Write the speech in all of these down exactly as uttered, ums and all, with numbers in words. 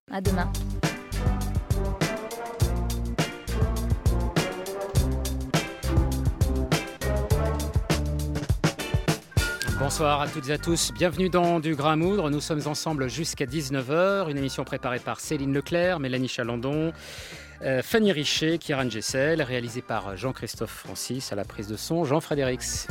À demain. Bonsoir à toutes et à tous, bienvenue dans Du Grain à Moudre. Nous sommes ensemble jusqu'à dix-neuf heures, une émission préparée par Céline Leclerc, Mélanie Chalandon, euh, Fanny Richet, Kieran Gessel, réalisée par Jean-Christophe Francis, à la prise de son, Jean Frédérix.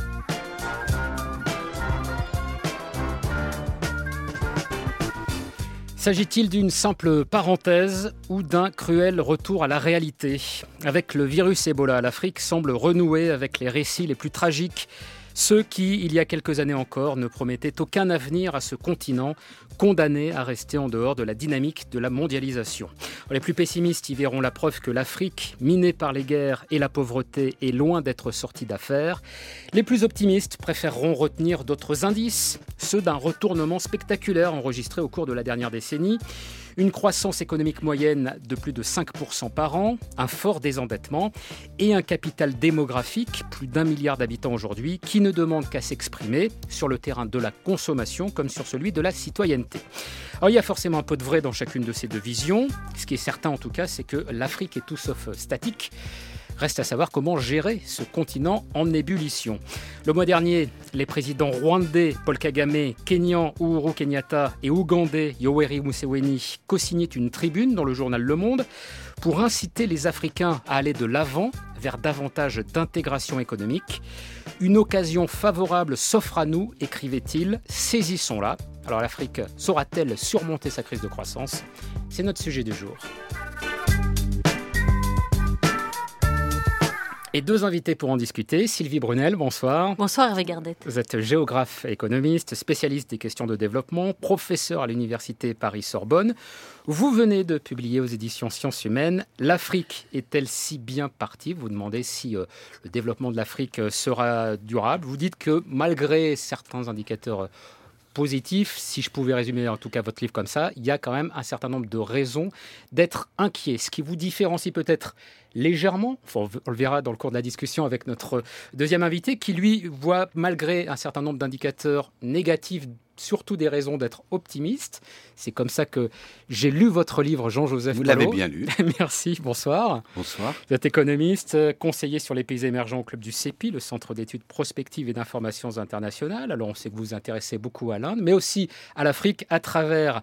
S'agit-il d'une simple parenthèse ou d'un cruel retour à la réalité ? Avec le virus Ebola, l'Afrique semble renouer avec les récits les plus tragiques, ceux qui, il y a quelques années encore, ne promettaient aucun avenir à ce continent, condamné à rester en dehors de la dynamique de la mondialisation. Les plus pessimistes y verront la preuve que l'Afrique, minée par les guerres et la pauvreté, est loin d'être sortie d'affaire. Les plus optimistes préféreront retenir d'autres indices, ceux d'un retournement spectaculaire enregistré au cours de la dernière décennie. Une croissance économique moyenne de plus de cinq pour cent par an, un fort désendettement et un capital démographique, plus d'un milliard d'habitants aujourd'hui, qui ne demande qu'à s'exprimer sur le terrain de la consommation comme sur celui de la citoyenneté. Alors, il y a forcément un peu de vrai dans chacune de ces deux visions. Ce qui est certain en tout cas, c'est que l'Afrique est tout sauf statique. Reste à savoir comment gérer ce continent en ébullition. Le mois dernier, les présidents rwandais Paul Kagame, kényan Uhuru Kenyatta et ougandais Yoweri Museveni co-signaient une tribune dans le journal Le Monde pour inciter les Africains à aller de l'avant vers davantage d'intégration économique. Une occasion favorable s'offre à nous, écrivait-il, saisissons-la. Alors l'Afrique saura-t-elle surmonter sa crise de croissance ? C'est notre sujet du jour. Et deux invités pour en discuter. Sylvie Brunel, bonsoir. Bonsoir Hervé Gardette. Vous êtes géographe et économiste, spécialiste des questions de développement, professeur à l'université Paris-Sorbonne. Vous venez de publier aux éditions Sciences Humaines « L'Afrique est-elle si bien partie ?» Vous demandez si euh, le développement de l'Afrique sera durable. Vous dites que malgré certains indicateurs positif, si je pouvais résumer en tout cas votre livre comme ça, il y a quand même un certain nombre de raisons d'être inquiet. Ce qui vous différencie peut-être légèrement, enfin, on le verra dans le cours de la discussion avec notre deuxième invité, qui lui voit malgré un certain nombre d'indicateurs négatifs, surtout des raisons d'être optimiste. C'est comme ça que j'ai lu votre livre, Jean-Joseph Vous Paulot. l'avez bien lu. Merci, bonsoir. Bonsoir. Vous êtes économiste, conseiller sur les pays émergents au club du C E P I, le Centre d'études prospectives et d'informations internationales. Alors on sait que vous vous intéressez beaucoup à l'Inde, mais aussi à l'Afrique à travers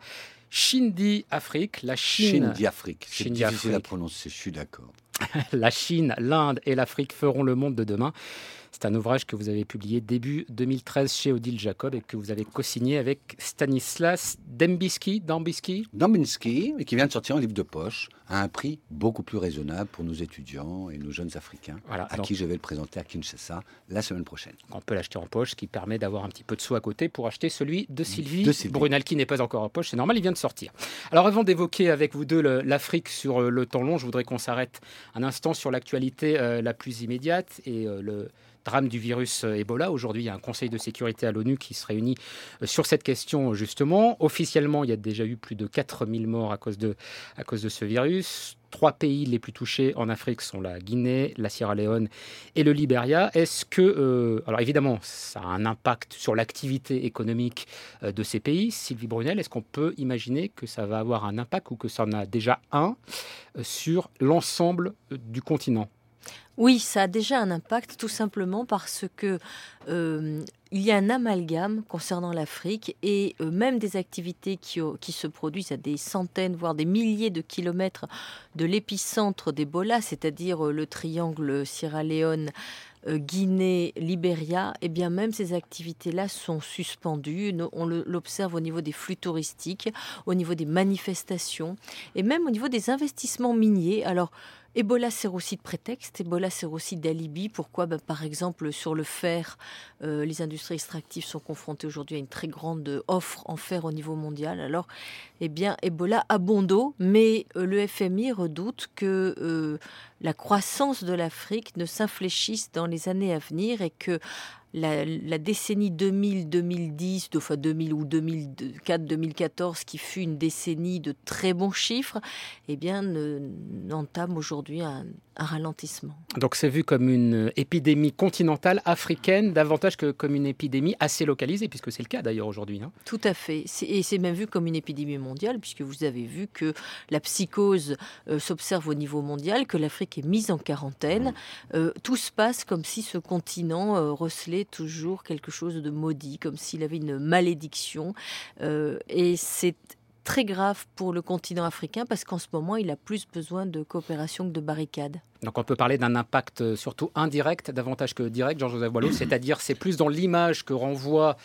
Chindi Afrique, la Chine. Chindi Afrique. C'est Chindi difficile Afrique. à prononcer, je suis d'accord. La Chine, l'Inde et l'Afrique feront le monde de demain. C'est un ouvrage que vous avez publié début deux mille treize chez Odile Jacob et que vous avez co-signé avec Stanislas Dembski, Dembski. Dembski, et qui vient de sortir un livre de poche à un prix beaucoup plus raisonnable pour nos étudiants et nos jeunes Africains, Voilà, à donc, qui je vais le présenter à Kinshasa la semaine prochaine. on peut l'acheter en poche, ce qui permet d'avoir un petit peu de sous à côté pour acheter celui de Sylvie, De Sylvie. Brunel, qui n'est pas encore en poche, c'est normal, il vient de sortir. Alors avant d'évoquer avec vous deux le- l'Afrique sur euh, le temps long, je voudrais qu'on s'arrête un instant sur l'actualité euh, la plus immédiate et euh, le drame du virus euh, Ebola. Aujourd'hui, il y a un conseil de sécurité à l'ONU qui se réunit euh, sur cette question, justement. Officiellement, il y a déjà eu plus de quatre mille morts à cause de, à cause de ce virus. Trois pays les plus touchés en Afrique sont la Guinée, la Sierra Leone et le Libéria. Est-ce que, euh, alors évidemment, ça a un impact sur l'activité économique euh, de ces pays. Sylvie Brunel, est-ce qu'on peut imaginer que ça va avoir un impact ou que ça en a déjà un euh, sur l'ensemble euh, du continent ? Oui, ça a déjà un impact tout simplement parce que euh, il y a un amalgame concernant l'Afrique et euh, même des activités qui, euh, qui se produisent à des centaines, voire des milliers de kilomètres de l'épicentre d'Ebola, c'est-à-dire euh, le triangle Sierra Leone, euh, Guinée, Libéria, et bien même ces activités-là sont suspendues. No- On le- l'observe au niveau des flux touristiques, au niveau des manifestations et même au niveau des investissements miniers. Alors, Ebola sert aussi de prétexte, Ebola sert aussi d'alibi. Pourquoi ? Ben, par exemple, sur le fer, euh, les industries extractives sont confrontées aujourd'hui à une très grande offre en fer au niveau mondial. Alors, eh bien, Ebola a bon dos, mais euh, le F M I redoute que euh, la croissance de l'Afrique ne s'infléchisse dans les années à venir et que la, la décennie deux mille deux mille dix, enfin deux mille ou deux mille quatre deux mille quatorze, qui fut une décennie de très bons chiffres, eh bien, ne, n'entame aujourd'hui un, un ralentissement. Donc c'est vu comme une épidémie continentale africaine, davantage que comme une épidémie assez localisée, puisque c'est le cas d'ailleurs aujourd'hui. Hein. Tout à fait. C'est, et c'est même vu comme une épidémie mondiale, puisque vous avez vu que la psychose euh, s'observe au niveau mondial, que l'Afrique est mise en quarantaine. Euh, tout se passe comme si ce continent euh, recelait toujours quelque chose de maudit, comme s'il avait une malédiction. Euh, et c'est très grave pour le continent africain parce qu'en ce moment, il a plus besoin de coopération que de barricades. Donc on peut parler d'un impact surtout indirect, davantage que direct, Jean-Joseph Boileau, c'est-à-dire c'est plus dans l'image que renvoie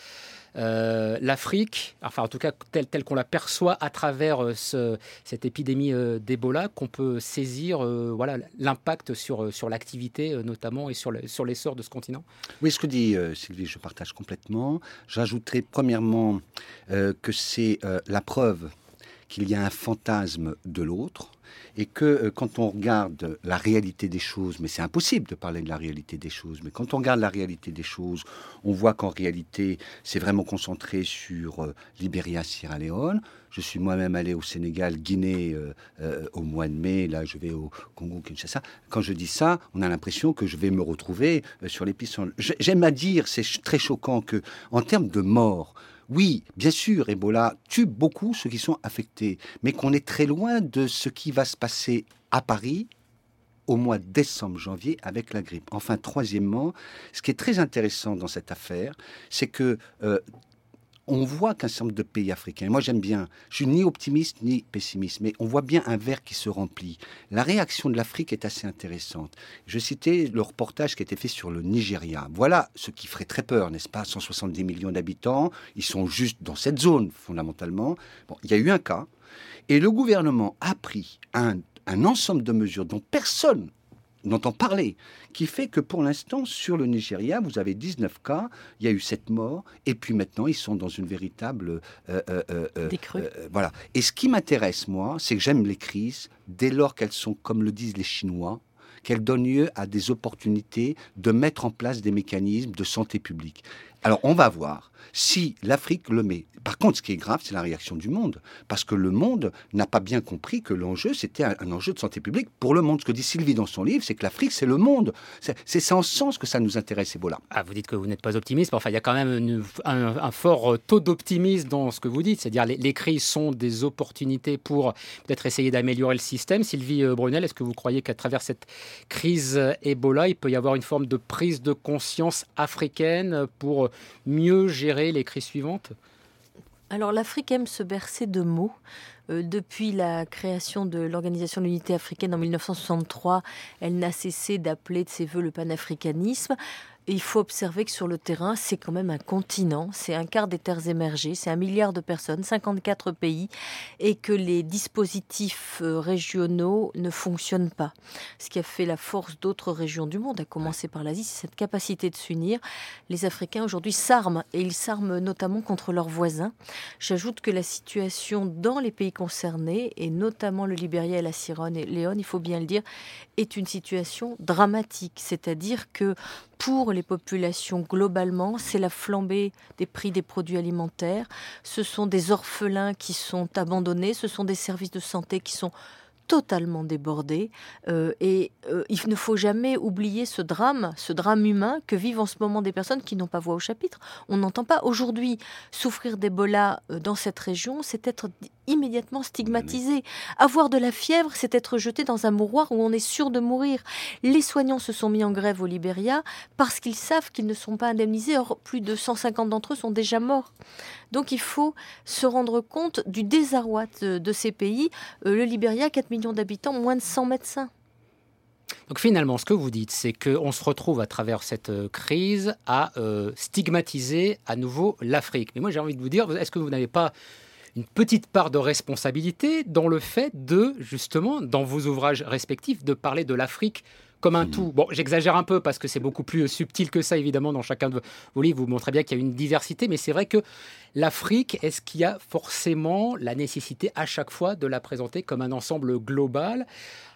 euh, l'Afrique, enfin en tout cas telle, telle qu'on la perçoit à travers ce, cette épidémie euh, d'Ebola, qu'on peut saisir euh, voilà, l'impact sur, sur l'activité euh, notamment et sur, le, sur l'essor de ce continent. Oui, ce que dit euh, Sylvie, je partage complètement. J'ajouterai premièrement euh, que c'est euh, la preuve qu'il y a un fantasme de l'autre et que euh, quand on regarde la réalité des choses, mais c'est impossible de parler de la réalité des choses, mais quand on regarde la réalité des choses, on voit qu'en réalité, c'est vraiment concentré sur euh, Libéria, Sierra Leone. Je suis moi-même allé au Sénégal, Guinée euh, euh, au mois de mai, là je vais au Congo, Kinshasa. Quand je dis ça, on a l'impression que je vais me retrouver euh, sur les pistes. J'aime à dire, c'est ch- très choquant que en termes de morts, oui, bien sûr, Ebola tue beaucoup ceux qui sont affectés, mais qu'on est très loin de ce qui va se passer à Paris au mois de décembre, janvier, avec la grippe. Enfin, troisièmement, ce qui est très intéressant dans cette affaire, c'est que euh, on voit qu'un certain nombre de pays africains, moi j'aime bien, je suis ni optimiste ni pessimiste, mais on voit bien un verre qui se remplit. La réaction de l'Afrique est assez intéressante. Je citais le reportage qui a été fait sur le Nigeria. Voilà ce qui ferait très peur, n'est-ce pas? cent soixante-dix millions d'habitants, ils sont juste dans cette zone fondamentalement. Bon, il y a eu un cas, et le gouvernement a pris un, un ensemble de mesures dont personne n'entend parler, qui fait que pour l'instant, sur le Nigeria, vous avez dix-neuf cas, il y a eu sept morts, et puis maintenant, ils sont dans une véritable... Euh, euh, euh, Décrue. Euh, voilà. Et ce qui m'intéresse, moi, c'est que j'aime les crises, dès lors qu'elles sont, comme le disent les Chinois, qu'elles donnent lieu à des opportunités de mettre en place des mécanismes de santé publique. Alors, on va voir si l'Afrique le met. Par contre, ce qui est grave, c'est la réaction du monde. Parce que le monde n'a pas bien compris que l'enjeu, c'était un, un enjeu de santé publique pour le monde. Ce que dit Sylvie dans son livre, c'est que l'Afrique, c'est le monde. C'est, c'est sans sens que ça nous intéresse, Ebola. Ah, vous dites que vous n'êtes pas optimiste, mais enfin, il y a quand même une, un, un fort taux d'optimisme dans ce que vous dites. C'est-à-dire les, les crises sont des opportunités pour peut-être essayer d'améliorer le système. Sylvie Brunel, est-ce que vous croyez qu'à travers cette crise Ebola, il peut y avoir une forme de prise de conscience africaine pour mieux gérer les crises suivantes ? Alors l'Afrique aime se bercer de mots. Euh, depuis la création de l'Organisation de l'Unité africaine en mille neuf cent soixante-trois, elle n'a cessé d'appeler de ses voeux le panafricanisme. Et il faut observer que sur le terrain, c'est quand même un continent, c'est un quart des terres émergées, c'est un milliard de personnes, cinquante-quatre pays, et que les dispositifs régionaux ne fonctionnent pas. Ce qui a fait la force d'autres régions du monde, à commencer par l'Asie, c'est cette capacité de s'unir. Les Africains aujourd'hui s'arment, et ils s'arment notamment contre leurs voisins. J'ajoute que la situation dans les pays concernés, et notamment le Libéria et la Sierra Leone, il faut bien le dire, est une situation dramatique. C'est-à-dire que pour les populations globalement, c'est la flambée des prix des produits alimentaires. Ce sont des orphelins qui sont abandonnés, ce sont des services de santé qui sont totalement débordés. Euh, et euh, il ne faut jamais oublier ce drame, ce drame humain que vivent en ce moment des personnes qui n'ont pas voix au chapitre. On n'entend pas aujourd'hui souffrir d'Ebola dans cette région, c'est être immédiatement stigmatisé. Avoir de la fièvre, c'est être jeté dans un mouroir où on est sûr de mourir. Les soignants se sont mis en grève au Libéria parce qu'ils savent qu'ils ne sont pas indemnisés. Or, plus de cent cinquante d'entre eux sont déjà morts. Donc il faut se rendre compte du désarroi de, de ces pays. Euh, le Libéria, quatre millions d'habitants, moins de cent médecins. Donc finalement, ce que vous dites, c'est qu'on se retrouve à travers cette crise à euh, stigmatiser à nouveau l'Afrique. Mais moi, j'ai envie de vous dire, est-ce que vous n'avez pas une petite part de responsabilité dans le fait de, justement, dans vos ouvrages respectifs, de parler de l'Afrique comme un tout. Bon, j'exagère un peu parce que c'est beaucoup plus subtil que ça, évidemment, dans chacun de vos livres. Vous montrez bien qu'il y a une diversité, mais c'est vrai que l'Afrique, est-ce qu'il y a forcément la nécessité à chaque fois de la présenter comme un ensemble global ?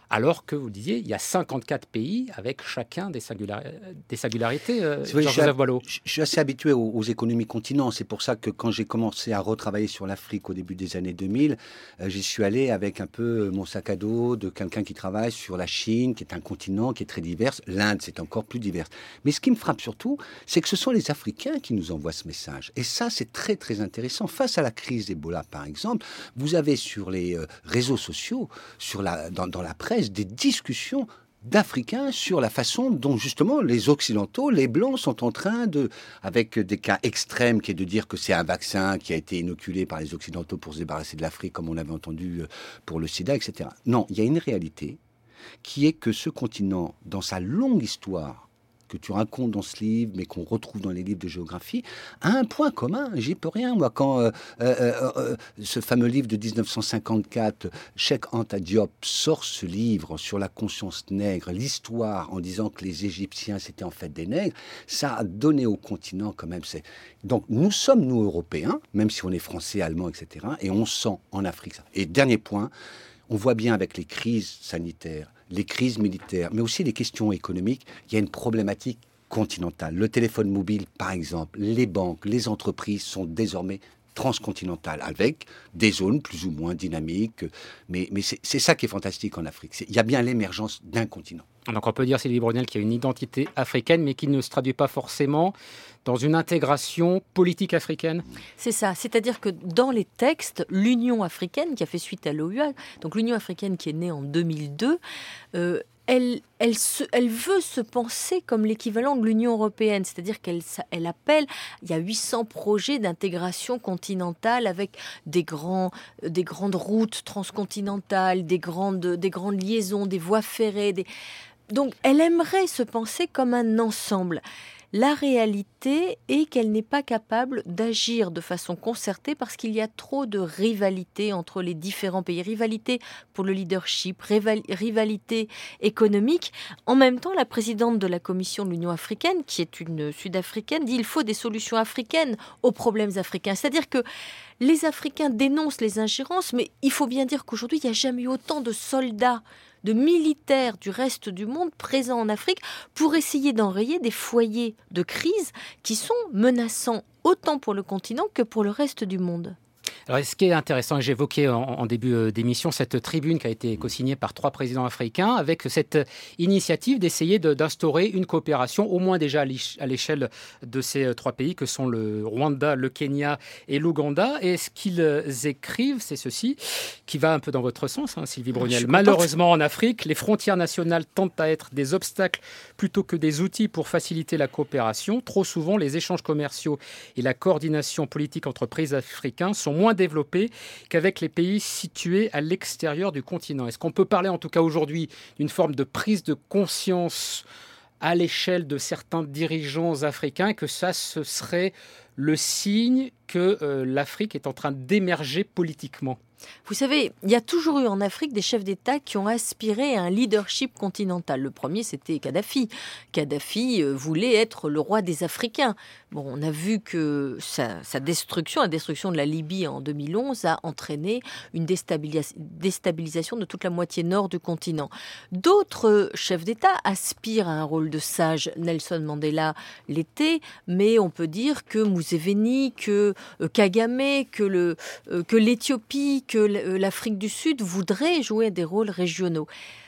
alors que, vous disiez, il y a cinquante-quatre pays avec chacun des, singular... des singularités. Euh, oui, Jean-Joseph Boileau. Je, je suis assez habitué aux, aux économies continents. C'est pour ça que quand j'ai commencé à retravailler sur l'Afrique au début des années deux mille, euh, j'y suis allé avec un peu mon sac à dos de quelqu'un qui travaille sur la Chine, qui est un continent qui est très divers. L'Inde, c'est encore plus divers. Mais ce qui me frappe surtout, c'est que ce sont les Africains qui nous envoient ce message. Et ça, c'est très, très intéressant. Face à la crise Ebola, par exemple, vous avez sur les euh, réseaux sociaux, sur la, dans, dans la presse, des discussions d'Africains sur la façon dont justement les Occidentaux, les Blancs sont en train de, avec des cas extrêmes qui est de dire que c'est un vaccin qui a été inoculé par les Occidentaux pour se débarrasser de l'Afrique comme on l'avait entendu pour le sida, et cetera. Non, il y a une réalité qui est que ce continent, dans sa longue histoire, que tu racontes dans ce livre, mais qu'on retrouve dans les livres de géographie, a un point commun. J'y peux rien, moi. Quand euh, euh, euh, ce fameux livre de dix-neuf cent cinquante-quatre, Cheikh Anta Diop, sort ce livre sur la conscience nègre, l'histoire, en disant que les Égyptiens, c'était en fait des nègres, ça a donné au continent quand même... C'est... Donc, nous sommes, nous, Européens, même si on est Français, Allemands, et cetera, et on sent en Afrique ça. Et dernier point, on voit bien avec les crises sanitaires, les crises militaires, mais aussi les questions économiques, il y a une problématique continentale. Le téléphone mobile, par exemple, les banques, les entreprises sont désormais transcontinentales, avec des zones plus ou moins dynamiques. Mais, mais c'est, c'est ça qui est fantastique en Afrique. C'est, il y a bien l'émergence d'un continent. Donc on peut dire, Sylvie Brunel, qu'il y a une identité africaine, mais qui ne se traduit pas forcément dans une intégration politique africaine. C'est ça, c'est-à-dire que dans les textes, l'Union africaine, qui a fait suite à l'O U A, donc l'Union africaine qui est née en deux mille deux, euh, elle, elle, se, elle veut se penser comme l'équivalent de l'Union européenne, c'est-à-dire qu'elle elle appelle, il y a huit cents projets d'intégration continentale avec des, grands, des grandes routes transcontinentales, des grandes, des grandes liaisons, des voies ferrées, des... Donc, elle aimerait se penser comme un ensemble. La réalité est qu'elle n'est pas capable d'agir de façon concertée parce qu'il y a trop de rivalité entre les différents pays. Rivalité pour le leadership, rivalité économique. En même temps, la présidente de la Commission de l'Union africaine, qui est une Sud-Africaine, dit qu'il faut des solutions africaines aux problèmes africains. C'est-à-dire que les Africains dénoncent les ingérences, mais il faut bien dire qu'aujourd'hui, il n'y a jamais eu autant de soldats, de militaires du reste du monde présents en Afrique pour essayer d'enrayer des foyers de crise qui sont menaçants autant pour le continent que pour le reste du monde. Alors, ce qui est intéressant, j'évoquais en, en début d'émission cette tribune qui a été co-signée par trois présidents africains avec cette initiative d'essayer de, d'instaurer une coopération, au moins déjà à l'échelle de ces trois pays que sont le Rwanda, le Kenya et l'Ouganda. Et ce qu'ils écrivent, c'est ceci, qui va un peu dans votre sens, hein, Sylvie Brunel. Malheureusement, en Afrique, les frontières nationales tendent à être des obstacles plutôt que des outils pour faciliter la coopération. Trop souvent, les échanges commerciaux et la coordination politique entre pays africains sont moins développés qu'avec les pays situés à l'extérieur du continent. Est-ce qu'on peut parler en tout cas aujourd'hui d'une forme de prise de conscience à l'échelle de certains dirigeants africains, que ça, ce serait le signe que euh, l'Afrique est en train d'émerger politiquement ? Vous savez, il y a toujours eu en Afrique des chefs d'État qui ont aspiré à un leadership continental. Le premier, c'était Kadhafi. Kadhafi euh, voulait être le roi des Africains. Bon, on a vu que sa, sa destruction, la destruction de la Libye en deux mille onze, a entraîné une déstabilis- déstabilisation de toute la moitié nord du continent. D'autres chefs d'État aspirent à un rôle de sage. Nelson Mandela l'était, mais on peut dire que Museveni, que euh, Kagame, que, le, euh, que l'Éthiopie, que l'Afrique du Sud voudrait jouer des rôles régionaux.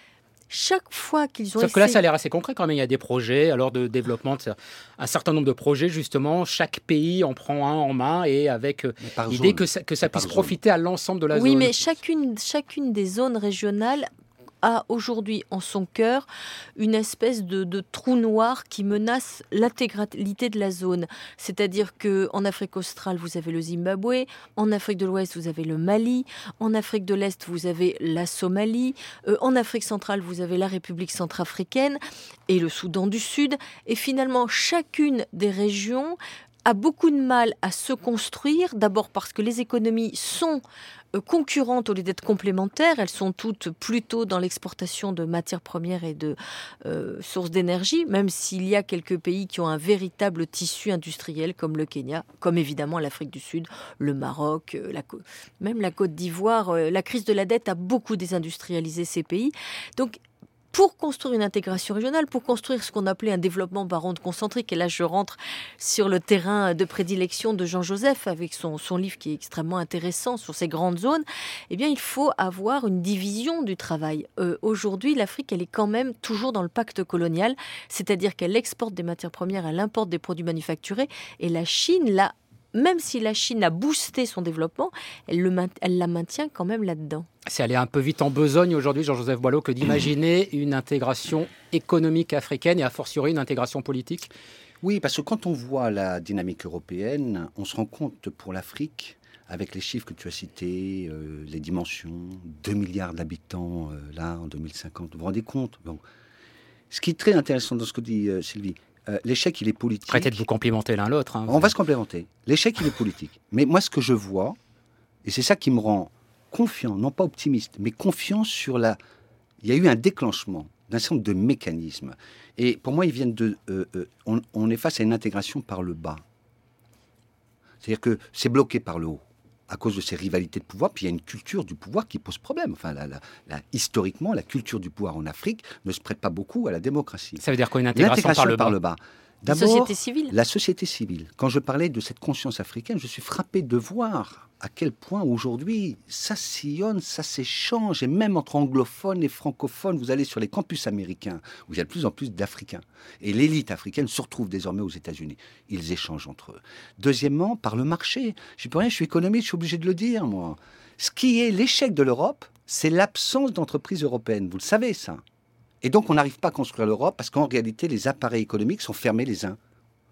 Chaque fois qu'ils ont Sauf essayé... que là, ça a l'air assez concret quand même. Il y a des projets alors de développement, un certain nombre de projets, justement. Chaque pays en prend un en main et avec l'idée que ça, que ça puisse profiter à l'ensemble de la oui, zone. Oui, mais chacune, chacune des zones régionales a aujourd'hui en son cœur une espèce de, de trou noir qui menace l'intégralité de la zone. C'est-à-dire qu'en Afrique australe, vous avez le Zimbabwe, en Afrique de l'Ouest, vous avez le Mali, en Afrique de l'Est, vous avez la Somalie, euh, en Afrique centrale, vous avez la République centrafricaine et le Soudan du Sud. Et finalement, chacune des régions a beaucoup de mal à se construire, d'abord parce que les économies sont concurrentes au lieu d'être complémentaires. Elles sont toutes plutôt dans l'exportation de matières premières et de euh, sources d'énergie, même s'il y a quelques pays qui ont un véritable tissu industriel comme le Kenya, comme évidemment l'Afrique du Sud, le Maroc, euh, la, même la Côte d'Ivoire. Euh, la crise de la dette a beaucoup désindustrialisé ces pays. Donc, pour construire une intégration régionale, pour construire ce qu'on appelait un développement par onde concentrique, et là je rentre sur le terrain de prédilection de Jean Joseph avec son, son livre qui est extrêmement intéressant sur ces grandes zones, eh bien il faut avoir une division du travail. Euh, aujourd'hui, l'Afrique, elle est quand même toujours dans le pacte colonial, c'est-à-dire qu'elle exporte des matières premières, elle importe des produits manufacturés, et la Chine, là, même si la Chine a boosté son développement, elle, le, elle la maintient quand même là-dedans. C'est aller un peu vite en besogne aujourd'hui, Jean-Joseph Boileau, que d'imaginer une intégration économique africaine et a fortiori une intégration politique. Oui, parce que quand on voit la dynamique européenne, on se rend compte pour l'Afrique, avec les chiffres que tu as cités, euh, les dimensions, deux milliards d'habitants euh, là en deux mille cinquante, vous vous rendez compte bon. Ce qui est très intéressant dans ce que dit euh, Sylvie, euh, l'échec il est politique. Arrêtez de vous complimenter l'un l'autre. Hein, on va se complémenter. L'échec il est politique. Mais moi ce que je vois, et c'est ça qui me rend confiant, non pas optimiste, mais confiant sur la... Il y a eu un déclenchement d'un certain nombre de mécanismes. Et pour moi, ils viennent de... Euh, euh, on, on est face à une intégration par le bas. C'est-à-dire que c'est bloqué par le haut, à cause de ces rivalités de pouvoir. Puis il y a une culture du pouvoir qui pose problème. Enfin, la, la, la, historiquement, la culture du pouvoir en Afrique ne se prête pas beaucoup à la démocratie. Ça veut dire quoi, une intégration par le bas, par le bas. D'abord, la société civile. La société civile. Quand je parlais de cette conscience africaine, je suis frappé de voir à quel point aujourd'hui ça sillonne, ça s'échange, et même entre anglophones et francophones, vous allez sur les campus américains où il y a de plus en plus d'Africains. Et l'élite africaine se retrouve désormais aux États-Unis. Ils échangent entre eux. Deuxièmement, par le marché. Je ne peux rien, je suis économiste, je suis obligé de le dire, moi. Ce qui est l'échec de l'Europe, c'est l'absence d'entreprises européennes. Vous le savez, ça. Et donc, on n'arrive pas à construire l'Europe parce qu'en réalité, les appareils économiques sont fermés les uns.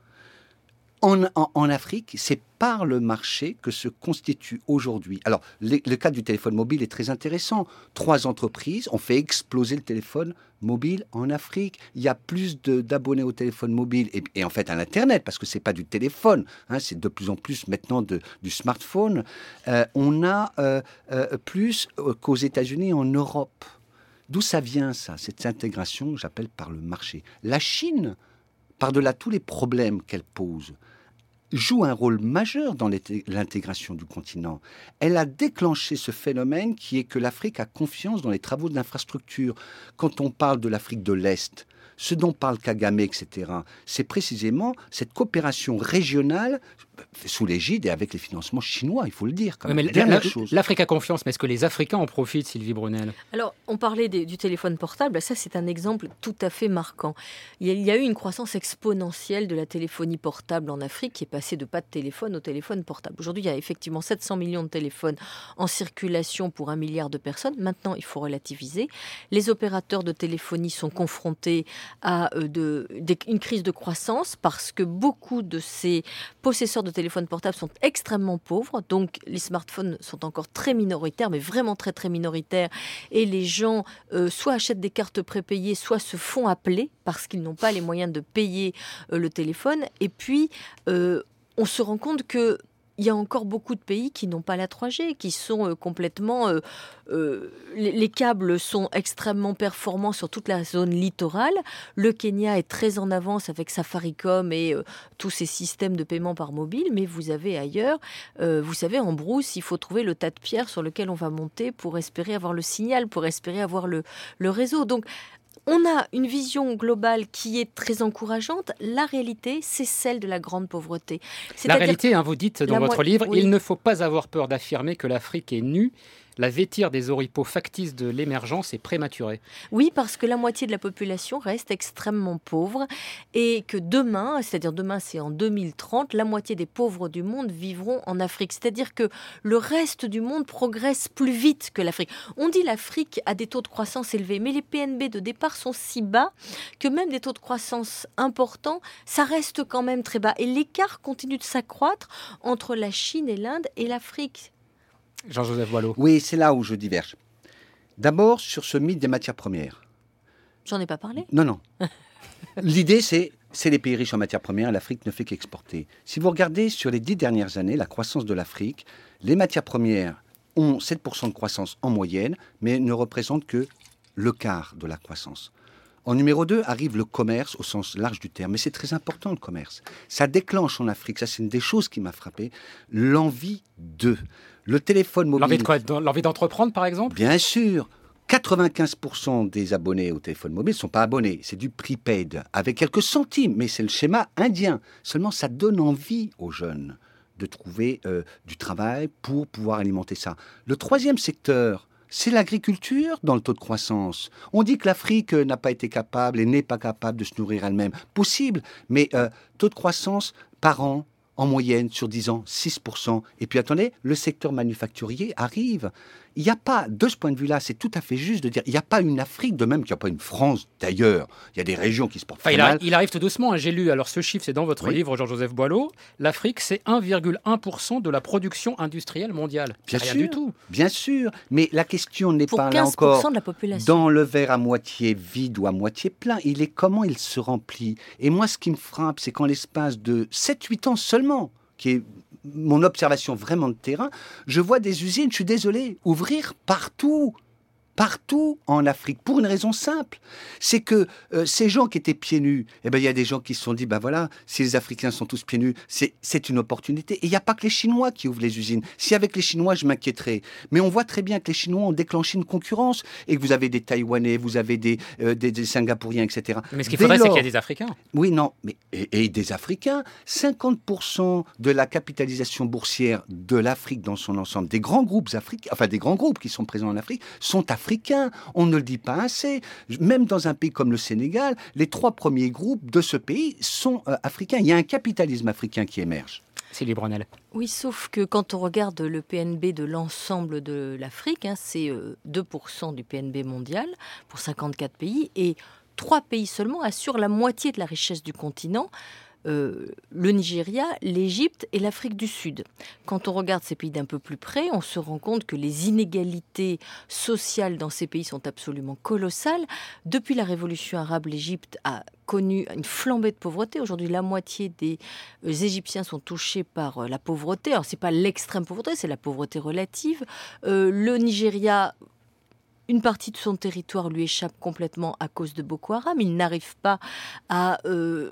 En, en, en Afrique, c'est par le marché que se constitue aujourd'hui. Alors, les, le cas du téléphone mobile est très intéressant. Trois entreprises ont fait exploser le téléphone mobile en Afrique. Il y a plus de, d'abonnés au téléphone mobile et, et en fait à l'Internet, parce que ce n'est pas du téléphone, hein, c'est de plus en plus maintenant de, du smartphone. Euh, on a euh, euh, plus qu'aux États-Unis, en Europe. D'où ça vient, ça, cette intégration que j'appelle par le marché. La Chine, par-delà tous les problèmes qu'elle pose, joue un rôle majeur dans l'intégration du continent. Elle a déclenché ce phénomène qui est que l'Afrique a confiance dans les travaux d'infrastructure. Quand on parle de l'Afrique de l'Est, ce dont parle Kagame, et cetera, c'est précisément cette coopération régionale sous l'égide et avec les financements chinois, il faut le dire. Quand même. Oui, mais Dernière la, chose. L'Afrique a confiance, mais est-ce que les Africains en profitent, Sylvie Brunel ? Alors, on parlait des, du téléphone portable, ça c'est un exemple tout à fait marquant. Il y, a, il y a eu une croissance exponentielle de la téléphonie portable en Afrique qui est passée de pas de téléphone au téléphone portable. Aujourd'hui, il y a effectivement sept cents millions de téléphones en circulation pour un milliard de personnes. Maintenant, il faut relativiser. Les opérateurs de téléphonie sont confrontés à euh, de, de, une crise de croissance parce que beaucoup de ces possesseurs de téléphones portables sont extrêmement pauvres, donc les smartphones sont encore très minoritaires, mais vraiment très très minoritaires, et les gens euh, soit achètent des cartes prépayées, soit se font appeler parce qu'ils n'ont pas les moyens de payer euh, le téléphone. Et puis euh, on se rend compte que il y a encore beaucoup de pays qui n'ont pas la trois G, qui sont euh, complètement... Euh, euh, les, les câbles sont extrêmement performants sur toute la zone littorale. Le Kenya est très en avance avec Safaricom et euh, tous ces systèmes de paiement par mobile, mais vous avez ailleurs, euh, vous savez, en brousse, il faut trouver le tas de pierres sur lequel on va monter pour espérer avoir le signal, pour espérer avoir le, le réseau. Donc, on a une vision globale qui est très encourageante. La réalité, c'est celle de la grande pauvreté. La réalité, hein, vous dites dans votre mo- livre, oui. il ne faut pas avoir peur d'affirmer que l'Afrique est nue. La vétire des oripeaux factices de l'émergence est prématurée. Oui, parce que la moitié de la population reste extrêmement pauvre et que demain, c'est-à-dire demain c'est en deux mille trente, la moitié des pauvres du monde vivront en Afrique. C'est-à-dire que le reste du monde progresse plus vite que l'Afrique. On dit l'Afrique a des taux de croissance élevés, mais les P N B de départ sont si bas que même des taux de croissance importants, ça reste quand même très bas. Et l'écart continue de s'accroître entre la Chine et l'Inde et l'Afrique. Jean-Joseph Boileau. Oui, c'est là où je diverge. D'abord, sur ce mythe des matières premières. J'en ai pas parlé. Non, non. L'idée, c'est c'est les pays riches en matières premières, l'Afrique ne fait qu'exporter. Si vous regardez sur les dix dernières années, la croissance de l'Afrique, les matières premières ont sept pour cent de croissance en moyenne, mais ne représentent que le quart de la croissance. En numéro deux arrive le commerce au sens large du terme, mais c'est très important le commerce. Ça déclenche en Afrique, ça c'est une des choses qui m'a frappé, l'envie de. Le téléphone mobile... L'envie de quoi? L'envie d'entreprendre par exemple? Bien sûr. quatre-vingt-quinze pour cent des abonnés au téléphone mobile ne sont pas abonnés, c'est du prepaid, avec quelques centimes, mais c'est le schéma indien. Seulement, ça donne envie aux jeunes de trouver euh, du travail pour pouvoir alimenter ça. Le troisième secteur, c'est l'agriculture dans le taux de croissance. On dit que l'Afrique n'a pas été capable et n'est pas capable de se nourrir elle-même. Possible, mais euh, taux de croissance par an, en moyenne, sur dix ans, six pour cent. Et puis attendez, le secteur manufacturier arrive. Il n'y a pas, de ce point de vue-là, c'est tout à fait juste de dire, il n'y a pas une Afrique, de même qu'il n'y a pas une France d'ailleurs. Il y a des régions qui se portent enfin, très il, mal. arrive, il arrive tout doucement, hein, j'ai lu, alors ce chiffre, c'est dans votre Oui. livre, Jean-Joseph Boileau. L'Afrique, c'est un virgule un pour cent de la production industrielle mondiale. Bien Rien sûr, du tout. Bien sûr, mais la question n'est Pour pas là quinze pour cent encore de la population. dans le verre à moitié vide ou à moitié plein. Il est comment il se remplit. Et moi, ce qui me frappe, c'est qu'en l'espace de sept huit ans seulement, qui est mon observation vraiment de terrain, je vois des usines, je suis désolé, ouvrir partout. Partout en Afrique, pour une raison simple, c'est que euh, ces gens qui étaient pieds nus, eh ben, il y a des gens qui se sont dit, ben voilà, si les Africains sont tous pieds nus, c'est, c'est une opportunité. Et il n'y a pas que les Chinois qui ouvrent les usines. Si avec les Chinois, je m'inquiéterais. Mais on voit très bien que les Chinois ont déclenché une concurrence et que vous avez des Taïwanais, vous avez des, euh, des, des Singapouriens, et cetera. Mais ce qu'il Dès faudrait, c'est lors- qu'il y ait des Africains. Oui, non, mais et, et des Africains, cinquante pour cent de la capitalisation boursière de l'Afrique dans son ensemble, des grands groupes africains, enfin des grands groupes qui sont présents en Afrique, sont africains. On ne le dit pas assez. Même dans un pays comme le Sénégal, les trois premiers groupes de ce pays sont euh, africains. Il y a un capitalisme africain qui émerge. Sylvie Brunel. Oui, sauf que quand on regarde le P N B de l'ensemble de l'Afrique, hein, c'est euh, deux pour cent du P N B mondial pour cinquante-quatre pays et trois pays seulement assurent la moitié de la richesse du continent. Euh, le Nigeria, l'Égypte et l'Afrique du Sud. Quand on regarde ces pays d'un peu plus près, on se rend compte que les inégalités sociales dans ces pays sont absolument colossales. Depuis la révolution arabe, l'Égypte a connu une flambée de pauvreté. Aujourd'hui, la moitié des euh, Égyptiens sont touchés par euh, la pauvreté. Alors, c'est pas l'extrême pauvreté, c'est la pauvreté relative. Euh, le Nigeria... Une partie de son territoire lui échappe complètement à cause de Boko Haram. Il n'arrive pas à... Euh,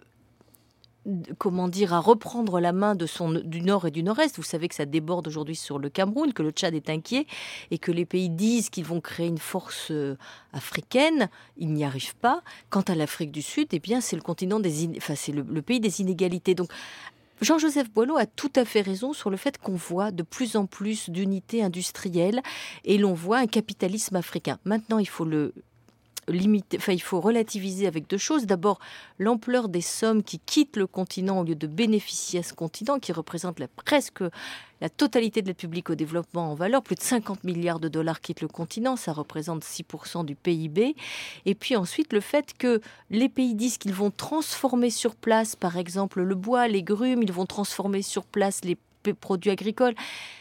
comment dire, à reprendre la main de son, du nord et du nord-est. Vous savez que ça déborde aujourd'hui sur le Cameroun, que le Tchad est inquiet et que les pays disent qu'ils vont créer une force euh, africaine. Ils n'y arrivent pas. Quant à l'Afrique du Sud, eh bien, c'est le continent des, in... enfin, c'est le, le pays des inégalités. Donc, Jean-Joseph Boileau a tout à fait raison sur le fait qu'on voit de plus en plus d'unités industrielles et l'on voit un capitalisme africain. Maintenant, il faut le limiter, enfin, il faut relativiser avec deux choses. D'abord, l'ampleur des sommes qui quittent le continent au lieu de bénéficier à ce continent, qui représente la, presque la totalité de l'aide publique au développement en valeur. Plus de cinquante milliards de dollars quittent le continent, ça représente six pour cent du P I B. Et puis ensuite, le fait que les pays disent qu'ils vont transformer sur place, par exemple, le bois, les grumes, ils vont transformer sur place les p- produits agricoles.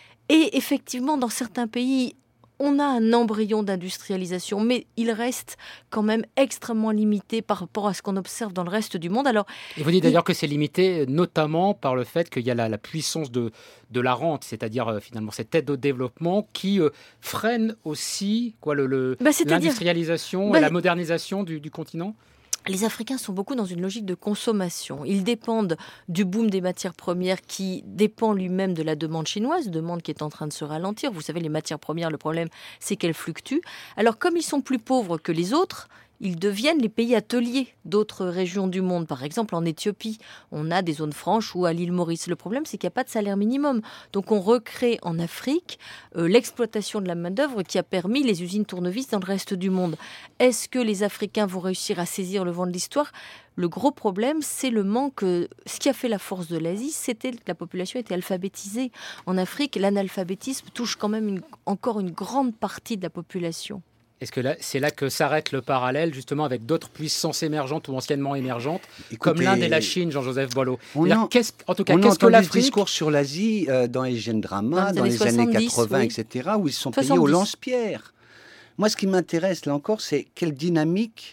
Et effectivement, dans certains pays, on a un embryon d'industrialisation, mais il reste quand même extrêmement limité par rapport à ce qu'on observe dans le reste du monde. Alors, Et vous dites d'ailleurs que c'est limité notamment par le fait qu'il y a la, la puissance de, de la rente, c'est-à-dire euh, finalement cette aide au développement qui euh, freine aussi quoi, le, le, bah, c'est-à-dire- l'industrialisation bah, et la modernisation du, du continent. les Africains sont beaucoup dans une logique de consommation. Ils dépendent du boom des matières premières qui dépend lui-même de la demande chinoise, demande qui est en train de se ralentir. Vous savez, les matières premières, le problème, c'est qu'elles fluctuent. Alors, comme ils sont plus pauvres que les autres, ils deviennent les pays ateliers d'autres régions du monde. Par exemple, en Éthiopie, on a des zones franches ou à l'île Maurice. Le problème, c'est qu'il n'y a pas de salaire minimum. Donc, on recrée en Afrique euh, l'exploitation de la main-d'œuvre qui a permis les usines tournevis dans le reste du monde. Est-ce que les Africains vont réussir à saisir le vent de l'histoire ? Le gros problème, c'est le manque. Ce qui a fait la force de l'Asie, c'était que la population était alphabétisée. En Afrique, l'analphabétisme touche quand même une, encore une grande partie de la population. Est-ce que là, c'est là que s'arrête le parallèle justement avec d'autres puissances émergentes ou anciennement émergentes, Écoutez, comme l'Inde et la Chine, Jean-Joseph Boileau? on C'est-à-dire, en- qu'est-ce- En tout cas, On a qu'est-ce que entendu ce l'Afrique... discours sur l'Asie euh, dans les jeunes dramas, Dans dans les les années années soixante-dix, quatre-vingts, oui. et cetera, où ils sont payés soixante-dix. au lance-pierre. Moi, ce qui m'intéresse, là encore, c'est quelle dynamique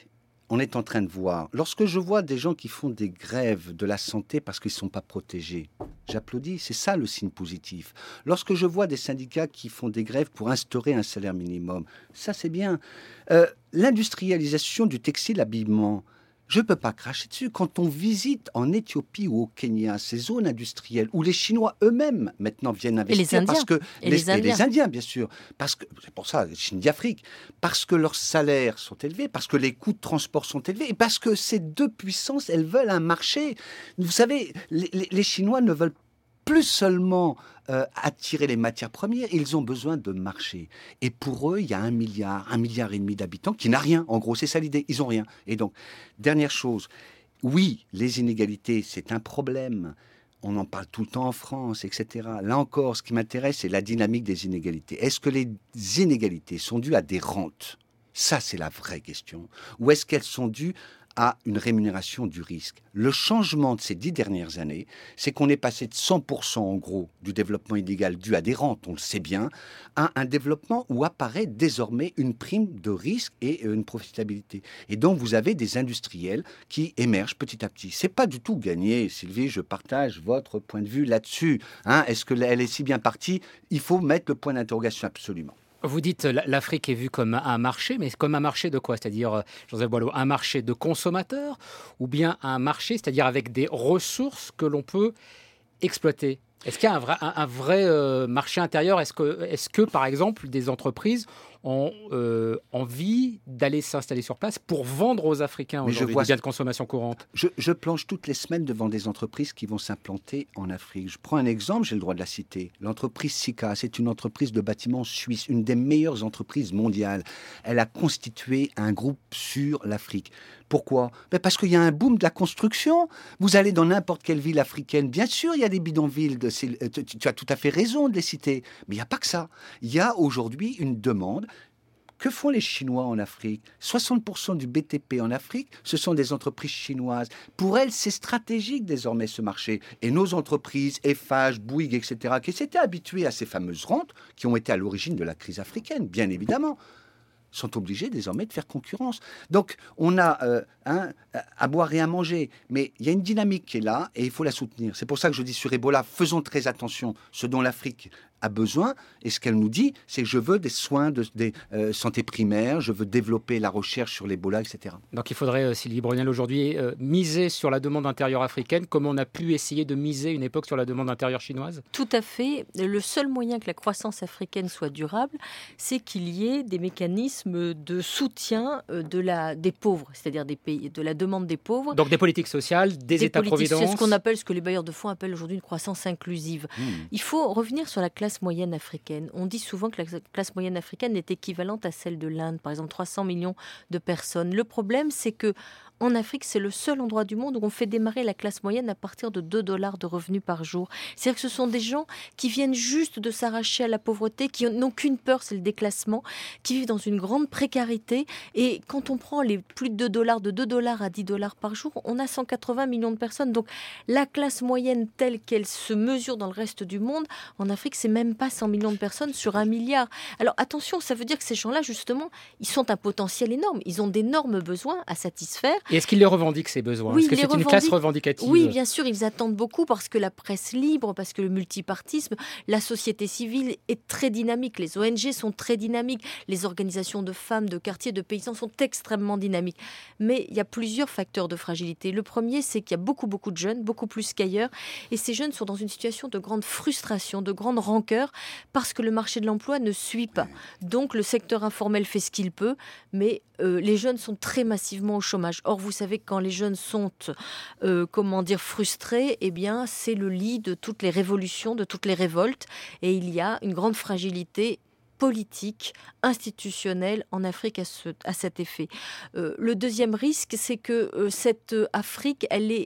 on est en train de voir, lorsque je vois des gens qui font des grèves de la santé parce qu'ils ne sont pas protégés, j'applaudis, c'est ça le signe positif. Lorsque je vois des syndicats qui font des grèves pour instaurer un salaire minimum, ça c'est bien. Euh, l'industrialisation du textile habillement, je ne peux pas cracher dessus. Quand on visite en Éthiopie ou au Kenya ces zones industrielles où les Chinois eux-mêmes maintenant viennent investir, et les Indiens, parce que et les, les, Indiens. et les Indiens bien sûr, parce que c'est pour ça les Chine d'Afrique, parce que leurs salaires sont élevés, parce que les coûts de transport sont élevés, et parce que ces deux puissances, elles veulent un marché. Vous savez, les, les, les Chinois ne veulent plus seulement euh, attirer les matières premières, ils ont besoin de marché. Et pour eux, il y a un milliard, un milliard et demi d'habitants qui n'a rien. En gros, c'est ça l'idée, ils ont rien. Et donc, dernière chose, oui, les inégalités, c'est un problème. On en parle tout le temps en France, et cetera. Là encore, ce qui m'intéresse, c'est la dynamique des inégalités. Est-ce que les inégalités sont dues à des rentes ? Ça, c'est la vraie question. Ou est-ce qu'elles sont dues à une rémunération du risque? Le changement de ces dix dernières années, c'est qu'on est passé de cent pour cent en gros du développement illégal dû à des rentes, on le sait bien, à un développement où apparaît désormais une prime de risque et une profitabilité. Et donc vous avez des industriels qui émergent petit à petit. C'est pas du tout gagné, Sylvie, je partage votre point de vue là-dessus. Hein, est-ce qu'elle est si bien partie? Il faut mettre le point d'interrogation absolument. Vous dites l'Afrique est vue comme un marché, mais comme un marché de quoi? C'est-à-dire, Joseph Boileau, un marché de consommateurs ou bien un marché, c'est-à-dire avec des ressources que l'on peut exploiter? Est-ce qu'il y a un vrai, un, un vrai euh, marché intérieur? Est-ce que, est-ce que, par exemple, des entreprises ont euh, envie d'aller s'installer sur place pour vendre aux Africains Mais aujourd'hui je vois... des biens de consommation courante? je, je planche toutes les semaines devant des entreprises qui vont s'implanter en Afrique. Je prends un exemple, j'ai le droit de la citer. L'entreprise Sika, c'est une entreprise de bâtiments suisse, une des meilleures entreprises mondiales. Elle a constitué un groupe sur l'Afrique. Pourquoi? Ben parce qu'il y a un boom de la construction. Vous allez dans n'importe quelle ville africaine, bien sûr, il y a des bidonvilles, de, tu, tu as tout à fait raison de les citer, mais il n'y a pas que ça. Il y a aujourd'hui une demande. Que font les Chinois en Afrique? soixante pour cent du B T P en Afrique, ce sont des entreprises chinoises. Pour elles, c'est stratégique désormais ce marché. Et nos entreprises, F H, Bouygues, et cetera, qui s'étaient habituées à ces fameuses rentes, qui ont été à l'origine de la crise africaine, bien évidemment, sont obligés désormais de faire concurrence. Donc, on a euh, hein, à boire et à manger, mais il y a une dynamique qui est là et il faut la soutenir. C'est pour ça que je dis sur Ebola, faisons très attention. Ce dont l'Afrique a besoin, et ce qu'elle nous dit, c'est que je veux des soins de des, euh, santé primaire, je veux développer la recherche sur l'Ebola, et cetera. Donc il faudrait, euh, Sylvie Brunel, aujourd'hui euh, miser sur la demande intérieure africaine, comme on a pu essayer de miser une époque sur la demande intérieure chinoise? Tout à fait. Le seul moyen que la croissance africaine soit durable, c'est qu'il y ait des mécanismes de soutien de la, des pauvres, c'est-à-dire des pays, de la demande des pauvres. Donc des politiques sociales, des, des États-providence. C'est ce qu'on appelle, ce que les bailleurs de fonds appellent aujourd'hui une croissance inclusive. Mmh. Il faut revenir sur la classe moyenne africaine. On dit souvent que la classe moyenne africaine est équivalente à celle de l'Inde, par exemple trois cents millions de personnes. Le problème, c'est que en Afrique, c'est le seul endroit du monde où on fait démarrer la classe moyenne à partir de deux dollars de revenus par jour. C'est-à-dire que ce sont des gens qui viennent juste de s'arracher à la pauvreté, qui n'ont qu'une peur, c'est le déclassement, qui vivent dans une grande précarité. Et quand on prend les plus de deux dollars, de deux dollars à dix dollars par jour, on a cent quatre-vingts millions de personnes. Donc la classe moyenne telle qu'elle se mesure dans le reste du monde, en Afrique, c'est même pas cent millions de personnes sur un milliard. Alors attention, ça veut dire que ces gens-là, justement, ils sont un potentiel énorme. Ils ont d'énormes besoins à satisfaire. Et est-ce qu'ils les revendiquent, ces besoins? Oui, est-ce que c'est revendiquent... une classe revendicative? Oui, bien sûr, ils attendent beaucoup parce que la presse libre, parce que le multipartisme, la société civile est très dynamique. Les O N G sont très dynamiques. Les organisations de femmes, de quartiers, de paysans sont extrêmement dynamiques. Mais il y a plusieurs facteurs de fragilité. Le premier, c'est qu'il y a beaucoup, beaucoup de jeunes, beaucoup plus qu'ailleurs. Et ces jeunes sont dans une situation de grande frustration, de grande rancœur, parce que le marché de l'emploi ne suit pas. Donc, le secteur informel fait ce qu'il peut, mais euh, les jeunes sont très massivement au chômage. Or, vous savez que quand les jeunes sont, euh, comment dire, frustrés, eh bien, c'est le lit de toutes les révolutions, de toutes les révoltes. Et il y a une grande fragilité politique, institutionnelle en Afrique à, ce, à cet effet. Euh, le deuxième risque, c'est que euh, cette Afrique, elle est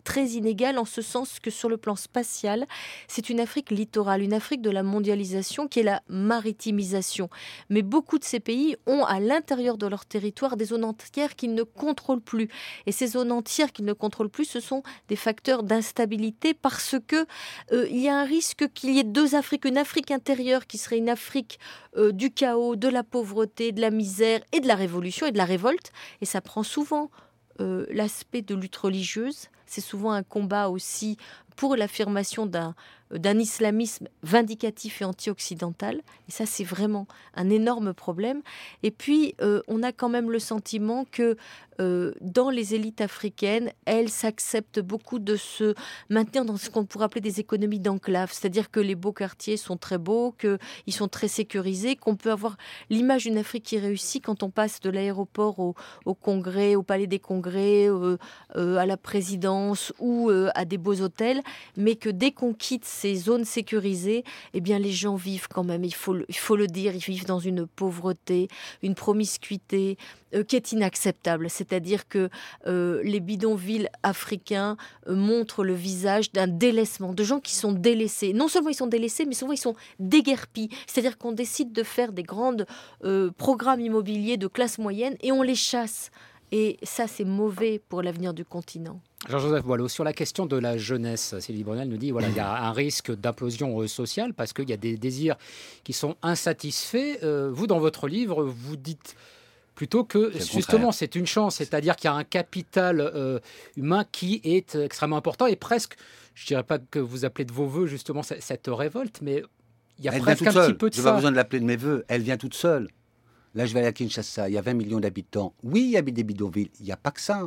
très inégale en ce sens que sur le plan spatial, c'est une Afrique littorale, une Afrique de la mondialisation qui est la maritimisation. Mais beaucoup de ces pays ont à l'intérieur de leur territoire des zones entières qu'ils ne contrôlent plus. Et ces zones entières qu'ils ne contrôlent plus, ce sont des facteurs d'instabilité parce que euh, il y a un risque qu'il y ait deux Afriques, une Afrique intérieure qui serait une Afrique euh, du chaos, de la pauvreté, de la misère et de la révolution et de la révolte. Et ça prend souvent euh, l'aspect de lutte religieuse. C'est souvent un combat aussi pour l'affirmation d'un, d'un islamisme vindicatif et anti-occidental. Et ça, c'est vraiment un énorme problème. Et puis, euh, on a quand même le sentiment que euh, dans les élites africaines, elles s'acceptent beaucoup de se maintenir dans ce qu'on pourrait appeler des économies d'enclave. C'est-à-dire que les beaux quartiers sont très beaux, qu'ils sont très sécurisés, qu'on peut avoir l'image d'une Afrique qui réussit quand on passe de l'aéroport au, au Congrès, au Palais des Congrès, euh, euh, à la présidence ou euh, à des beaux hôtels, mais que dès qu'on quitte ces zones sécurisées, eh bien les gens vivent quand même, il faut le, il faut le dire, ils vivent dans une pauvreté, une promiscuité euh, qui est inacceptable. C'est-à-dire que euh, les bidonvilles africains euh, montrent le visage d'un délaissement, de gens qui sont délaissés. Non seulement ils sont délaissés, mais souvent ils sont déguerpis. C'est-à-dire qu'on décide de faire des grands euh, programmes immobiliers de classe moyenne et on les chasse. Et ça, c'est mauvais pour l'avenir du continent. Jean-Joseph Boileau, sur la question de la jeunesse, Sylvie Brunel nous dit voilà, il y a un risque d'implosion sociale parce qu'il y a des désirs qui sont insatisfaits. Euh, vous, dans votre livre, vous dites plutôt que c'est justement c'est une chance, c'est-à-dire qu'il y a un capital euh, humain qui est extrêmement important et presque, je ne dirais pas que vous appelez de vos voeux justement cette, cette révolte, mais il y a elle presque un seule. petit peu de je ça. Je n'ai pas besoin de l'appeler de mes voeux, elle vient toute seule. Là, je vais aller à Kinshasa, il y a vingt millions d'habitants. Oui, il y a des bidonvilles, il n'y a pas que ça.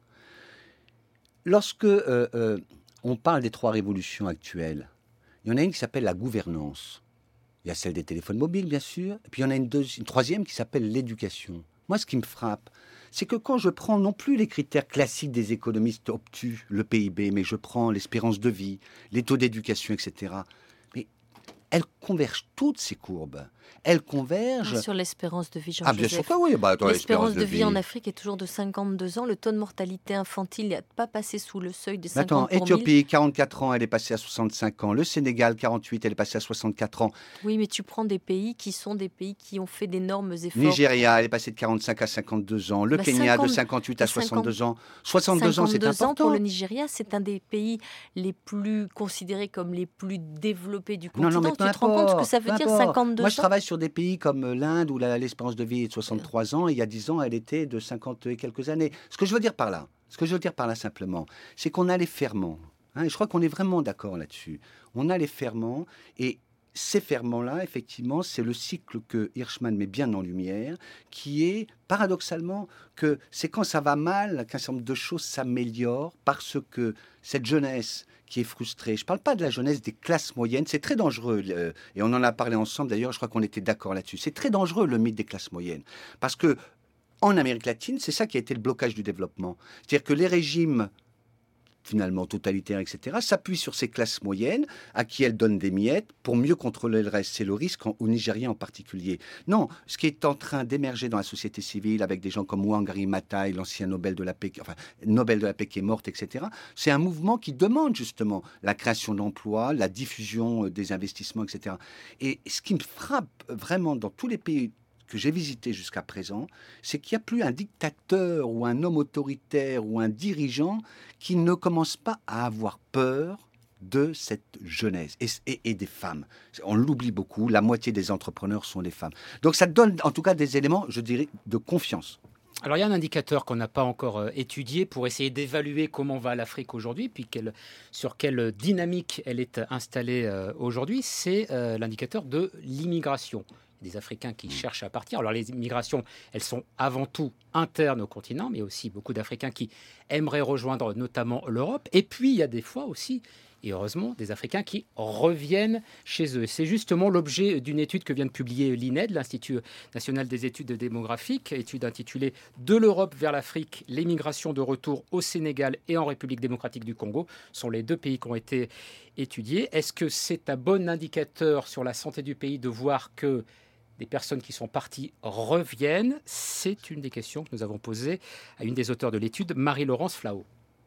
Lorsque euh, euh, on parle des trois révolutions actuelles, il y en a une qui s'appelle la gouvernance. Il y a celle des téléphones mobiles, bien sûr, et puis il y en a une, deux, une troisième qui s'appelle l'éducation. Moi, ce qui me frappe, c'est que quand je prends non plus les critères classiques des économistes obtus, le P I B, mais je prends l'espérance de vie, les taux d'éducation, et cetera, mais elles convergent toutes ces courbes. Elles convergent... Ah, sur l'espérance de vie, Jean-Joseph. Ah, bien sûr que oui. Bah, attends, l'espérance, l'espérance de, de vie, vie en Afrique est toujours de cinquante-deux ans. Le taux de mortalité infantile n'a pas passé sous le seuil des cinquante Attends, pour Éthiopie, mille. quarante-quatre ans, elle est passée à soixante-cinq ans. Le Sénégal, quarante-huit, elle est passée à soixante-quatre ans. Oui, mais tu prends des pays qui sont des pays qui ont fait d'énormes efforts. Nigeria, elle est passée de quarante-cinq à cinquante-deux ans. Le bah, Kenya, cinquante, de cinquante-huit à soixante-deux ans. soixante-deux ans, c'est important. Ans pour le Nigeria, c'est un des pays les plus considérés comme les plus développés du continent. Non, non, mais tu te rends compte ce que ça veut dire cinquante-deux ans? Moi, je travaille sur des pays comme l'Inde où la, l'espérance de vie est de soixante-trois ans et il y a dix ans, elle était de cinquante et quelques années. Ce que je veux dire par là, ce que je veux dire par là simplement, c'est qu'on a les ferments. Hein, et je crois qu'on est vraiment d'accord là-dessus. On a les ferments et ces ferments-là, effectivement, c'est le cycle que Hirschman met bien en lumière, qui est paradoxalement que c'est quand ça va mal qu'un certain nombre de choses s'améliorent parce que cette jeunesse qui est frustrée, je ne parle pas de la jeunesse des classes moyennes, c'est très dangereux, euh, et on en a parlé ensemble d'ailleurs, je crois qu'on était d'accord là-dessus, c'est très dangereux le mythe des classes moyennes, parce que en Amérique latine, c'est ça qui a été le blocage du développement, c'est-à-dire que les régimes finalement totalitaires, et cetera, s'appuient sur ces classes moyennes à qui elles donnent des miettes pour mieux contrôler le reste. C'est le risque en, au Nigeria en particulier. Non, ce qui est en train d'émerger dans la société civile avec des gens comme Wangari Maathai, l'ancien Nobel de la paix, enfin Nobel de la paix qui est morte, et cetera, c'est un mouvement qui demande justement la création d'emplois, la diffusion des investissements, et cetera. Et ce qui me frappe vraiment dans tous les pays que j'ai visité jusqu'à présent, c'est qu'il n'y a plus un dictateur ou un homme autoritaire ou un dirigeant qui ne commence pas à avoir peur de cette jeunesse et, et, et des femmes. On l'oublie beaucoup, la moitié des entrepreneurs sont des femmes. Donc ça donne en tout cas des éléments, je dirais, de confiance. Alors il y a un indicateur qu'on n'a pas encore euh, étudié pour essayer d'évaluer comment va l'Afrique aujourd'hui, puis quelle, sur quelle dynamique elle est installée euh, aujourd'hui, c'est euh, l'indicateur de l'immigration. Des Africains qui cherchent à partir. Alors les migrations, elles sont avant tout internes au continent, mais aussi beaucoup d'Africains qui aimeraient rejoindre notamment l'Europe. Et puis il y a des fois aussi, et heureusement, des Africains qui reviennent chez eux. C'est justement l'objet d'une étude que vient de publier l'I N E D, l'Institut national des études démographiques, étude intitulée « De l'Europe vers l'Afrique, les migrations de retour au Sénégal et en République démocratique du Congo » sont les deux pays qui ont été étudiés. Est-ce que c'est un bon indicateur sur la santé du pays de voir que des personnes qui sont parties reviennent? C'est une des questions que nous avons posées à une des auteurs de l'étude, Marie-Laurence Flao.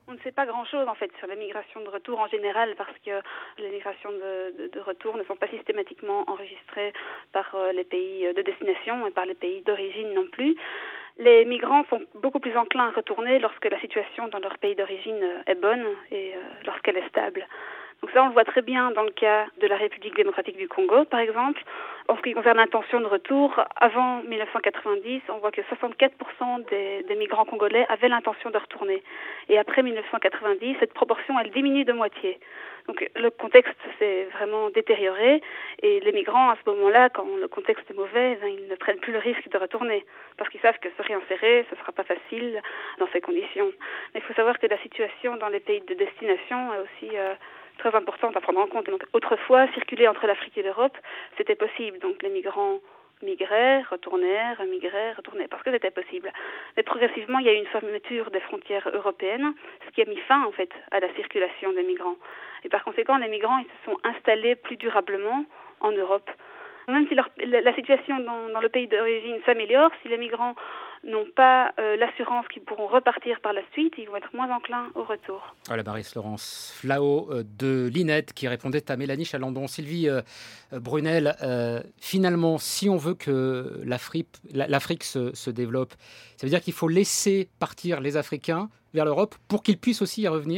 On ne sait pas grand-chose en fait sur les migrations de retour en général parce que les migrations de, de, de retour ne sont pas systématiquement enregistrées par euh, les pays de destination et par les pays d'origine non plus. Les migrants sont beaucoup plus enclins à retourner lorsque la situation dans leur pays d'origine est bonne et euh, lorsqu'elle est stable. Donc ça, on le voit très bien dans le cas de la République démocratique du Congo, par exemple. En ce qui concerne l'intention de retour, avant dix-neuf cent quatre-vingt-dix, on voit que soixante-quatre pour cent des, des migrants congolais avaient l'intention de retourner. Et après dix-neuf cent quatre-vingt-dix, cette proportion, elle diminue de moitié. Donc le contexte s'est vraiment détérioré et les migrants, à ce moment-là, quand le contexte est mauvais, ben, ils ne prennent plus le risque de retourner parce qu'ils savent que se réinsérer, ce ne sera pas facile dans ces conditions. Mais il faut savoir que la situation dans les pays de destination est aussi euh, très importante à prendre en compte. Donc, autrefois, circuler entre l'Afrique et l'Europe, c'était possible. Donc les migrants migraient, retournaient, remigraient, retournaient, parce que c'était possible. Mais progressivement, il y a eu une fermeture des frontières européennes, ce qui a mis fin, en fait, à la circulation des migrants. Et par conséquent, les migrants, ils se sont installés plus durablement en Europe. Même si leur, la situation dans, dans le pays d'origine s'améliore, si les migrants n'ont pas euh, l'assurance qu'ils pourront repartir par la suite, ils vont être moins enclins au retour. Voilà, Marie-Laurence Flao de l'I N E D qui répondait à Mélanie Chalandon. Sylvie euh, Brunel, euh, finalement, si on veut que l'Afrique, l'Afrique se, se développe, ça veut dire qu'il faut laisser partir les Africains vers l'Europe pour qu'ils puissent aussi y revenir ?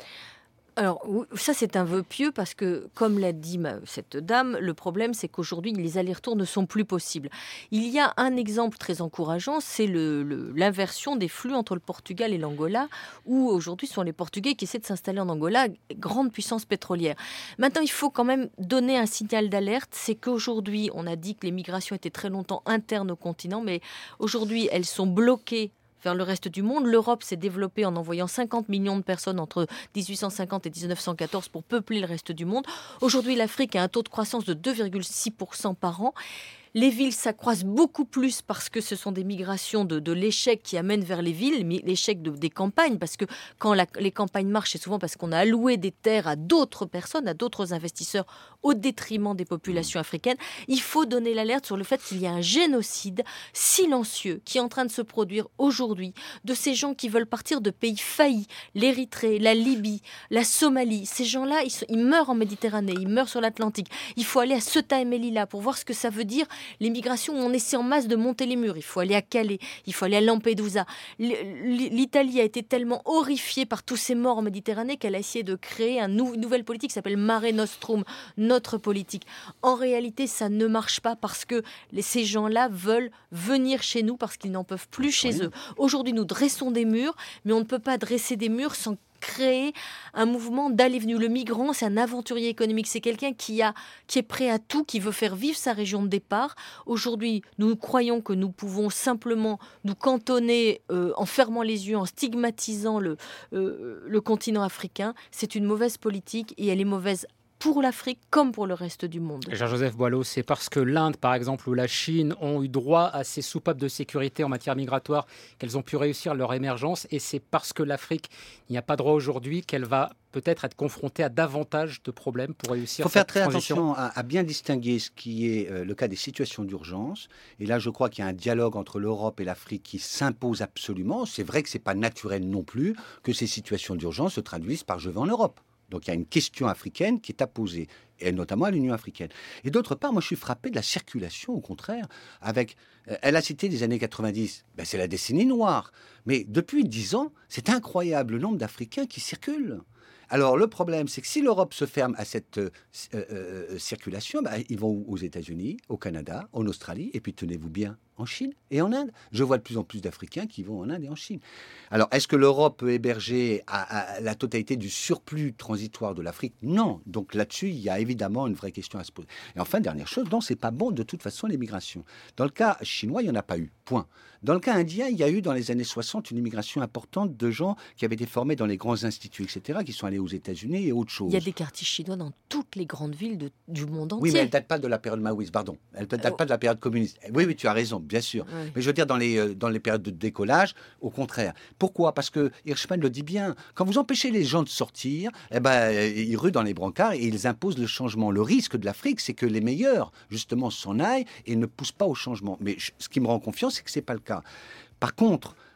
Alors, ça, c'est un vœu pieux parce que, comme l'a dit ma, cette dame, le problème, c'est qu'aujourd'hui, les allers-retours ne sont plus possibles. Il y a un exemple très encourageant, c'est le, le, l'inversion des flux entre le Portugal et l'Angola, où aujourd'hui, ce sont les Portugais qui essaient de s'installer en Angola, grande puissance pétrolière. Maintenant, il faut quand même donner un signal d'alerte, c'est qu'aujourd'hui, on a dit que les migrations étaient très longtemps internes au continent, mais aujourd'hui, elles sont bloquées vers le reste du monde. L'Europe s'est développée en envoyant cinquante millions de personnes entre dix-huit cent cinquante et dix-neuf cent quatorze pour peupler le reste du monde. Aujourd'hui, l'Afrique a un taux de croissance de deux virgule six pour cent par an. Les villes s'accroissent beaucoup plus parce que ce sont des migrations de, de l'échec qui amènent vers les villes, l'échec de, des campagnes, parce que quand la, les campagnes marchent, c'est souvent parce qu'on a alloué des terres à d'autres personnes, à d'autres investisseurs, au détriment des populations africaines. Il faut donner l'alerte sur le fait qu'il y a un génocide silencieux qui est en train de se produire aujourd'hui de ces gens qui veulent partir de pays faillis, l'Érythrée, la Libye, la Somalie. Ces gens-là, ils, sont, ils meurent en Méditerranée, ils meurent sur l'Atlantique. Il faut aller à Ceuta et Melilla pour voir ce que ça veut dire. Les migrations où on essaie en masse de monter les murs. Il faut aller à Calais, il faut aller à Lampedusa. L'Italie a été tellement horrifiée par tous ces morts en Méditerranée qu'elle a essayé de créer un nou- une nouvelle politique qui s'appelle Mare Nostrum, notre politique. En réalité, ça ne marche pas parce que les, ces gens-là veulent venir chez nous parce qu'ils n'en peuvent plus chez eux. Aujourd'hui, nous dressons des murs, mais on ne peut pas dresser des murs sans créer un mouvement d'aller-venue. Le migrant, c'est un aventurier économique. C'est quelqu'un qui, a, qui est prêt à tout, qui veut faire vivre sa région de départ. Aujourd'hui, nous croyons que nous pouvons simplement nous cantonner euh, en fermant les yeux, en stigmatisant le, euh, le continent africain. C'est une mauvaise politique et elle est mauvaise pour l'Afrique comme pour le reste du monde. Jean-Joseph Boileau, c'est parce que l'Inde, par exemple, ou la Chine ont eu droit à ces soupapes de sécurité en matière migratoire qu'elles ont pu réussir leur émergence, et c'est parce que l'Afrique n'y a pas droit aujourd'hui qu'elle va peut-être être confrontée à davantage de problèmes pour réussir cette transition. Il faut faire très attention à, à bien distinguer ce qui est euh, le cas des situations d'urgence. Et là, je crois qu'il y a un dialogue entre l'Europe et l'Afrique qui s'impose absolument. C'est vrai que ce n'est pas naturel non plus que ces situations d'urgence se traduisent par « je vais en Europe ». Donc il y a une question africaine qui est à poser, et notamment à l'Union africaine. Et d'autre part, moi je suis frappé de la circulation, au contraire, avec... Euh, elle a cité les années quatre-vingt-dix, ben, c'est la décennie noire. Mais depuis dix ans, c'est incroyable le nombre d'Africains qui circulent. Alors le problème, c'est que si l'Europe se ferme à cette euh, euh, circulation, ben, ils vont aux États-Unis, au Canada, en Australie, et puis tenez-vous bien, en Chine et en Inde. Je vois de plus en plus d'Africains qui vont en Inde et en Chine. Alors, est-ce que l'Europe peut héberger à, à la totalité du surplus transitoire de l'Afrique ? Non. Donc là-dessus, il y a évidemment une vraie question à se poser. Et enfin, dernière chose, non, c'est pas bon de toute façon les migrations. Dans le cas chinois, il n'y en a pas eu. Point. Dans le cas indien, il y a eu dans les années soixante une immigration importante de gens qui avaient été formés dans les grands instituts, et cetera, qui sont allés aux États-Unis et autre chose. Il y a des quartiers chinois dans toutes les grandes villes de, du monde entier. Oui, mais elles ne datent pas de la période maoïste, pardon. Elles ne datent euh, pas de la période communiste. Oui, oui, tu as raison. Bien sûr. Oui. Mais je veux dire, dans les, dans les périodes de décollage, au contraire. Pourquoi ? Parce que Hirschman le dit bien. Quand vous empêchez les gens de sortir, eh ben, ils ruent dans les brancards et ils imposent le changement. Le risque de l'Afrique, c'est que les meilleurs, justement, s'en aillent et ne poussent pas au changement. Mais je, ce qui me rend confiance, c'est que ce n'est pas le cas. Par contre,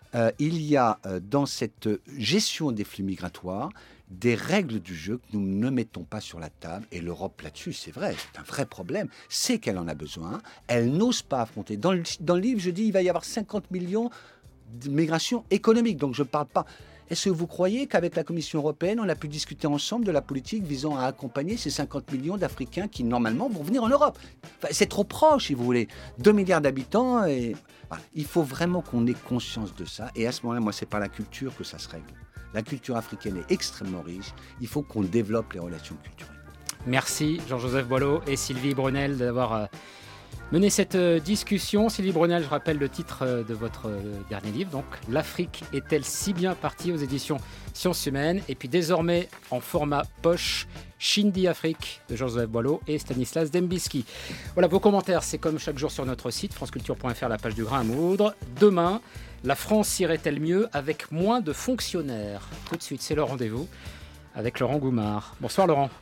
euh, il y a euh, dans cette gestion des flux migratoires des règles du jeu que nous ne mettons pas sur la table. Et l'Europe, là-dessus, c'est vrai, c'est un vrai problème. C'est qu'elle en a besoin. Elle n'ose pas affronter. Dans le, dans le livre, je dis qu'il va y avoir cinquante millions de migrations économiques. Donc, je ne parle pas... Est-ce que vous croyez qu'avec la Commission européenne, on a pu discuter ensemble de la politique visant à accompagner ces cinquante millions d'Africains qui, normalement, vont venir en Europe? Enfin, c'est trop proche, si vous voulez. deux milliards d'habitants. Et... Voilà. Il faut vraiment qu'on ait conscience de ça. Et à ce moment-là, moi, c'est par la culture que ça se règle. La culture africaine est extrêmement riche. Il faut qu'on développe les relations culturelles. Merci Jean-Joseph Boileau et Sylvie Brunel d'avoir euh, mené cette euh, discussion. Sylvie Brunel, je rappelle le titre euh, de votre euh, dernier livre, donc « L'Afrique est-elle si bien partie » aux éditions Sciences Humaines. Et puis désormais en format poche, Shindy Afrique de Jean-Joseph Boileau et Stanislas Dembski. Voilà, vos commentaires, c'est comme chaque jour sur notre site, franceculture point f r, la page du grain à moudre. Demain, la France irait-elle mieux avec moins de fonctionnaires? Tout de suite, c'est le rendez-vous avec Laurent Goumard. Bonsoir Laurent.